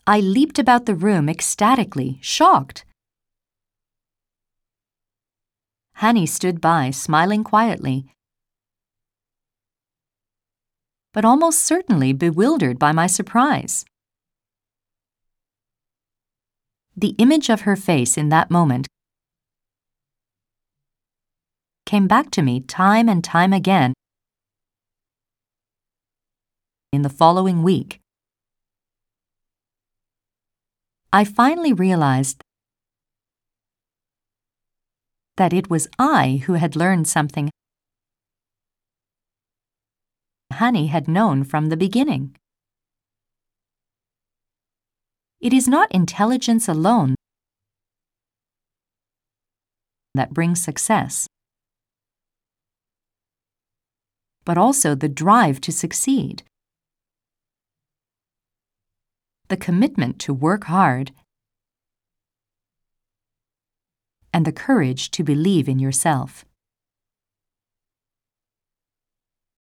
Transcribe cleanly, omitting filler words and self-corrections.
I leaped about the room ecstatically, shocked. Hanny stood by, smiling quietly, but almost certainly bewildered by my surprise. The image of her face in that moment came back to me time and time again in the following week. I finally realized that it was I who had learned something Hanny had known from the beginning. It is not intelligence alone that brings success, but also the drive to succeed, the commitment to work hard, and the courage to believe in yourself.